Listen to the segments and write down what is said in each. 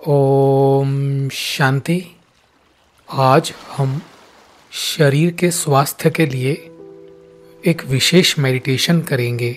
ओम शांति। आज हम शरीर के स्वास्थ्य के लिए एक विशेष मेडिटेशन करेंगे।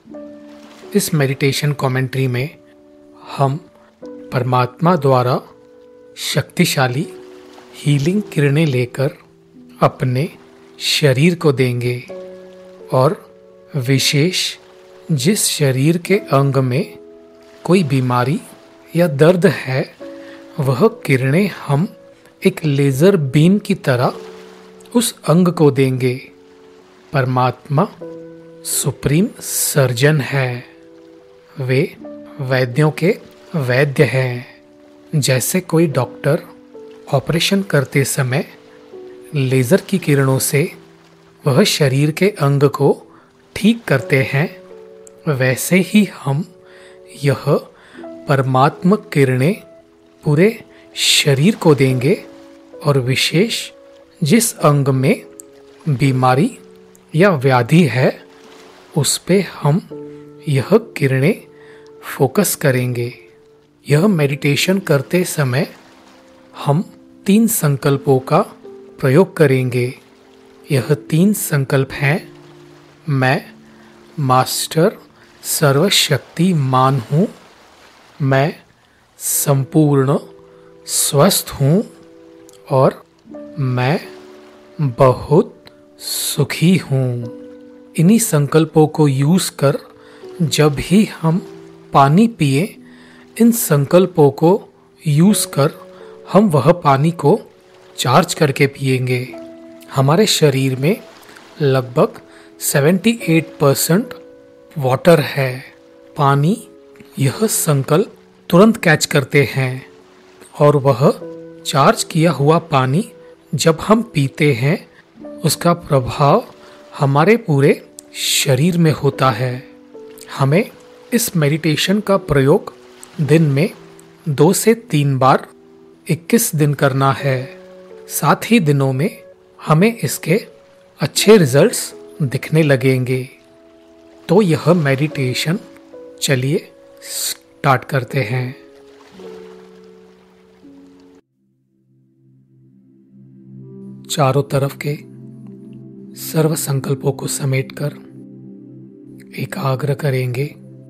इस मेडिटेशन कमेंट्री में हम परमात्मा द्वारा शक्तिशाली हीलिंग किरणें लेकर अपने शरीर को देंगे और विशेष जिस शरीर के अंग में कोई बीमारी या दर्द है वह किरणें हम एक लेज़र बीम की तरह उस अंग को देंगे। परमात्मा सुप्रीम सर्जन है, वे वैद्यों के वैद्य हैं। जैसे कोई डॉक्टर ऑपरेशन करते समय लेज़र की किरणों से वह शरीर के अंग को ठीक करते हैं, वैसे ही हम यह परमात्मा किरणें पूरे शरीर को देंगे और विशेष जिस अंग में बीमारी या व्याधि है उस पे हम यह किरणें फोकस करेंगे। यह मेडिटेशन करते समय हम 3 संकल्पों का प्रयोग करेंगे। यह 3 संकल्प हैं: मैं मास्टर सर्वशक्तिमान हूँ, मैं संपूर्ण स्वस्थ हूँ और मैं बहुत सुखी हूँ। इन्हीं संकल्पों को यूज़ कर जब भी हम पानी पिए, इन संकल्पों को यूज़ कर हम वह पानी को चार्ज करके पिएंगे। हमारे शरीर में लगभग 78% वाटर है। पानी यह संकल्प तुरंत कैच करते हैं और वह चार्ज किया हुआ पानी जब हम पीते हैं उसका प्रभाव हमारे पूरे शरीर में होता है। हमें इस मेडिटेशन का प्रयोग दिन में 2 से 3 बार 21 दिन करना है। 7 ही दिनों में हमें इसके अच्छे रिजल्ट्स दिखने लगेंगे। तो यह मेडिटेशन चलिए स्टार्ट करते हैं। चारों तरफ के सर्व संकल्पों को समेटकर एकाग्र करेंगे।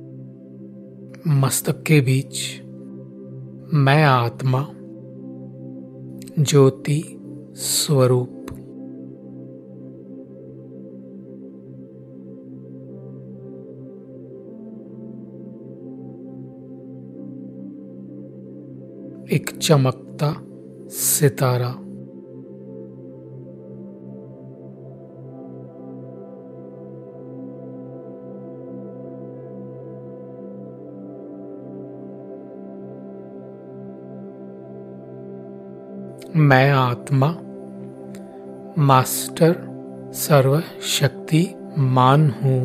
मस्तक के बीच मैं आत्मा ज्योति स्वरूप एक चमकता सितारा, मैं आत्मा मास्टर सर्वशक्तिमान हूँ,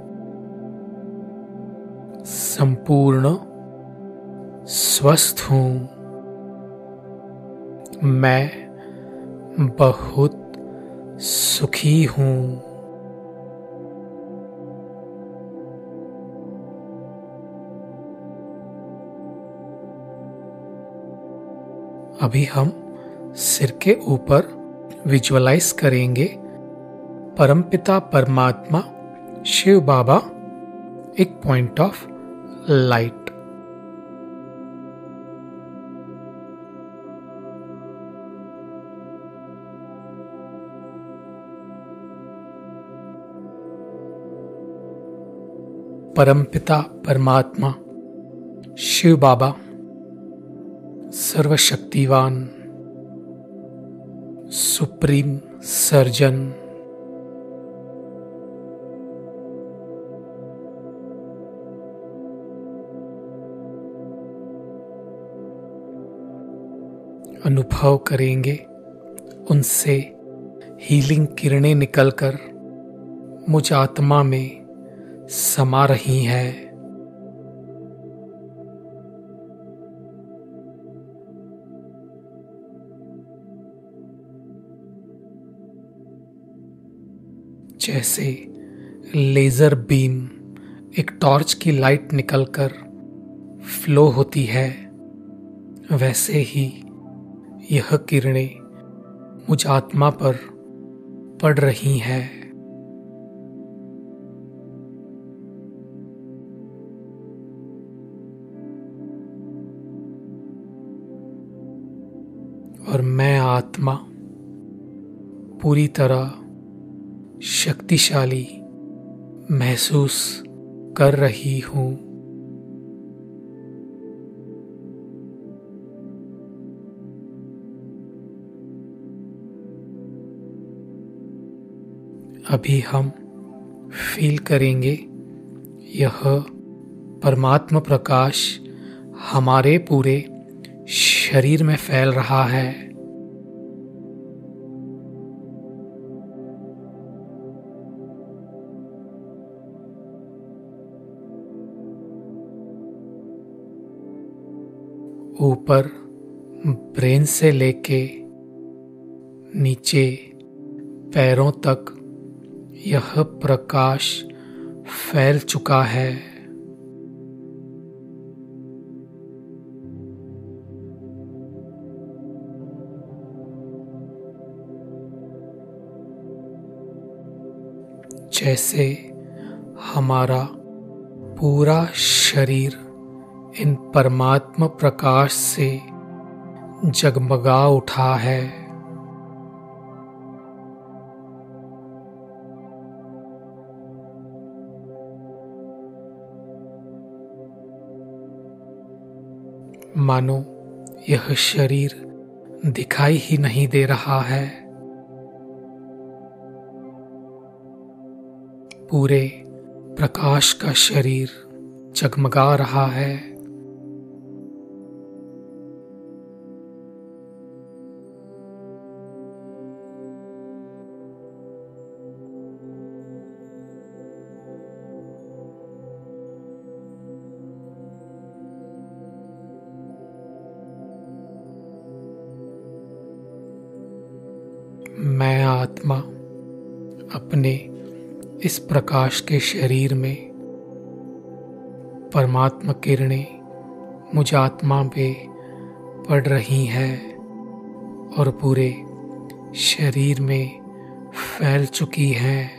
संपूर्ण स्वस्थ हूँ, मैं बहुत सुखी हूँ। अभी हम सिर के ऊपर विजुअलाइज करेंगे परमपिता परमात्मा शिव बाबा एक पॉइंट ऑफ लाइट। परमपिता परमात्मा शिव बाबा सर्वशक्तिवान सुप्रीम सर्जन अनुभव करेंगे उनसे हीलिंग किरणें निकलकर मुझ आत्मा में समा रही हैं। जैसे लेजर बीम एक टॉर्च की लाइट निकलकर फ्लो होती है, वैसे ही यह किरणें मुझ आत्मा पर पड़ रही हैं। और मैं आत्मा पूरी तरह शक्तिशाली महसूस कर रही हूँ। अभी हम फील करेंगे यह परमात्मा प्रकाश हमारे पूरे शरीर में फैल रहा है। ऊपर ब्रेन से लेके नीचे पैरों तक यह प्रकाश फैल चुका है। जैसे हमारा पूरा शरीर इन परमात्मा प्रकाश से जगमगा उठा है। मानो यह शरीर दिखाई ही नहीं दे रहा है। पूरे प्रकाश का शरीर जगमगा रहा है। मैं आत्मा अपने इस प्रकाश के शरीर में परमात्मा किरणें मुझ आत्मा पे पड़ रही हैं और पूरे शरीर में फैल चुकी हैं।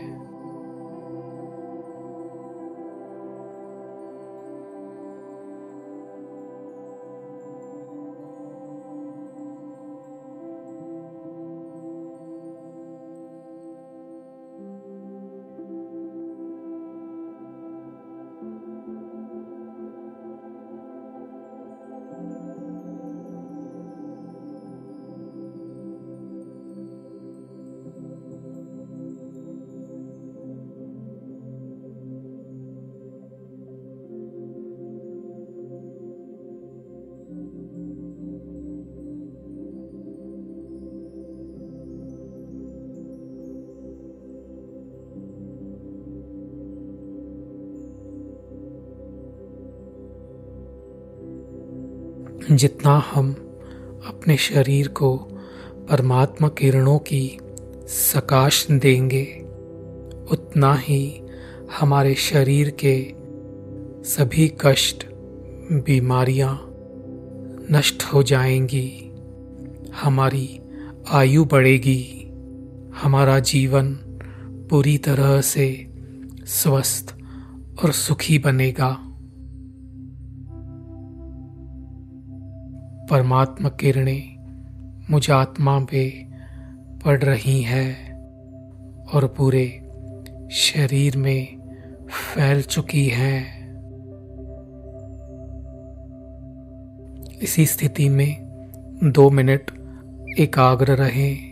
जितना हम अपने शरीर को परमात्मा किरणों की सकाश देंगे, उतना ही हमारे शरीर के सभी कष्ट, बीमारियां नष्ट हो जाएंगी। हमारी आयु बढ़ेगी। हमारा जीवन पूरी तरह से स्वस्थ और सुखी बनेगा। परमात्मा किरणें मुझ आत्मा पे पड़ रही हैं और पूरे शरीर में फैल चुकी हैं। इसी स्थिति में 2 मिनट एकाग्र रहें।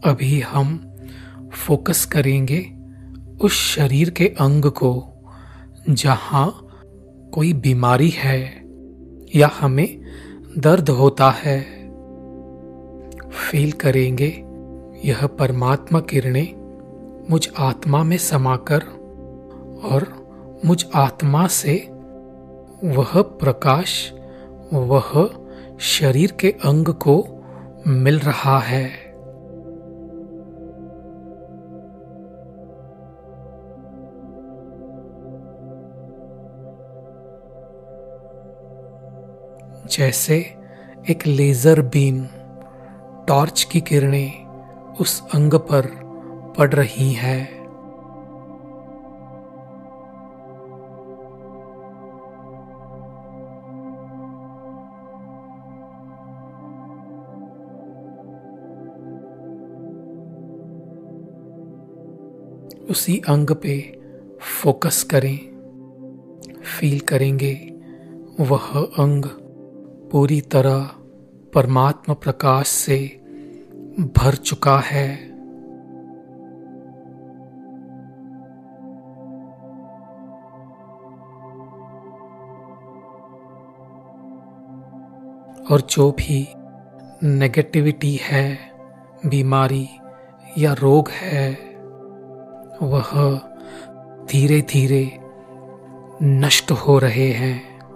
अभी हम फोकस करेंगे उस शरीर के अंग को जहां कोई बीमारी है या हमें दर्द होता है। फील करेंगे यह परमात्मा किरणें मुझ आत्मा में समाकर और मुझ आत्मा से वह प्रकाश वह शरीर के अंग को मिल रहा है। जैसे एक लेजर बीम टॉर्च की किरणें उस अंग पर पड़ रही हैं। उसी अंग पे फोकस करें। फील करेंगे वह अंग पूरी तरह परमात्मा प्रकाश से भर चुका है। और जो भी नेगेटिविटी है, बीमारी या रोग है, वह धीरे धीरे नष्ट हो रहे हैं।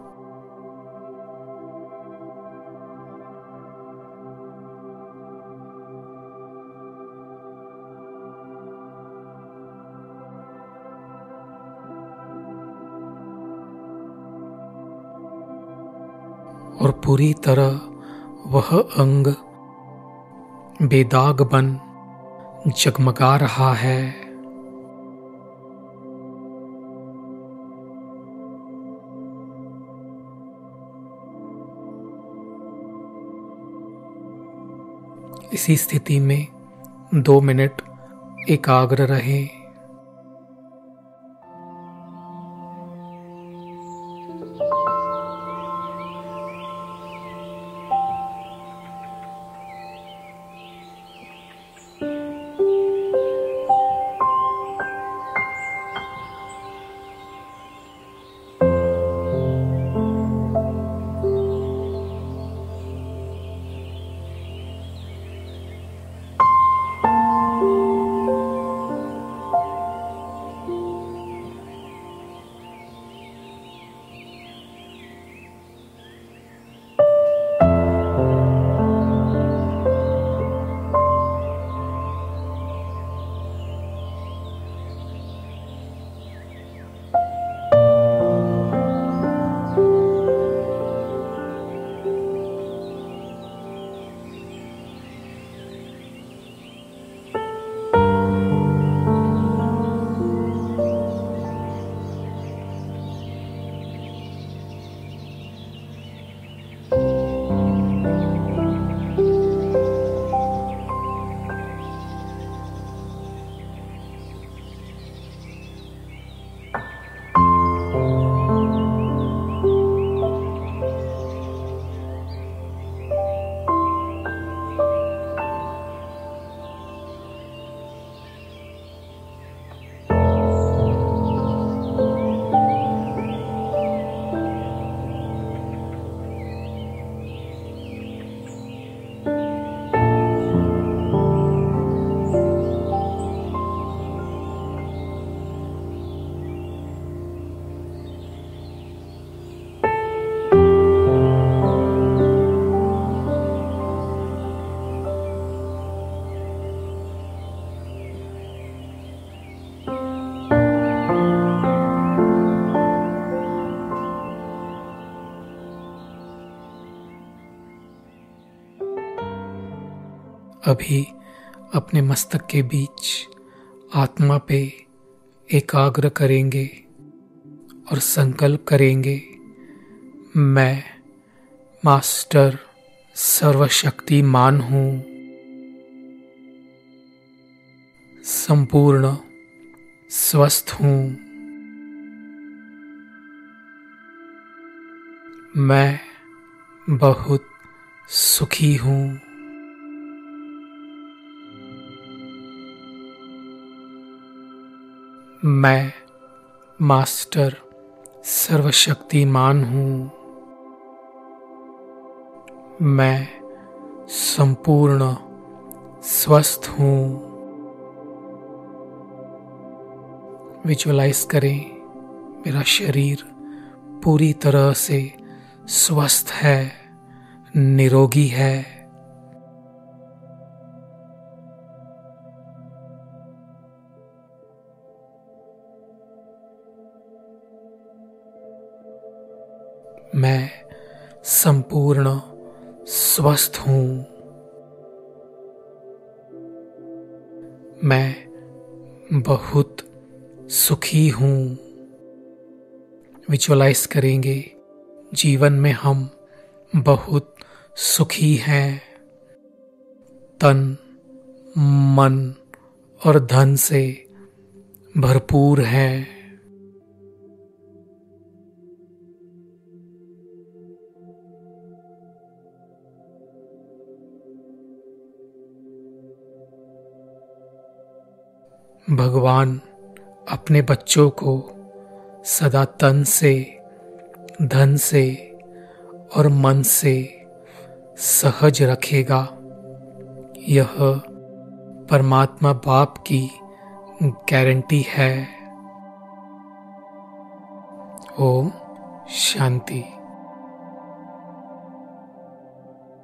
और पूरी तरह वह अंग बेदाग बन जगमगा रहा है। इसी स्थिति में 2 मिनट एकाग्र रहें। अभी अपने मस्तक के बीच आत्मा पे एकाग्र करेंगे और संकल्प करेंगे, मैं मास्टर सर्वशक्तिमान हूँ, संपूर्ण स्वस्थ हूँ। मैं बहुत सुखी हूँ। मैं मास्टर सर्वशक्तिमान हूँ। मैं संपूर्ण स्वस्थ हूँ। विजुअलाइज करें मेरा शरीर पूरी तरह से स्वस्थ है, निरोगी है। मैं संपूर्ण स्वस्थ हूँ। मैं बहुत सुखी हूँ। विजुअलाइज करेंगे जीवन में हम बहुत सुखी हैं। तन, मन और धन से भरपूर हैं। भगवान अपने बच्चों को सदा तन से, धन से और मन से सहज रखेगा। यह परमात्मा बाप की गारंटी है। ओम शांति।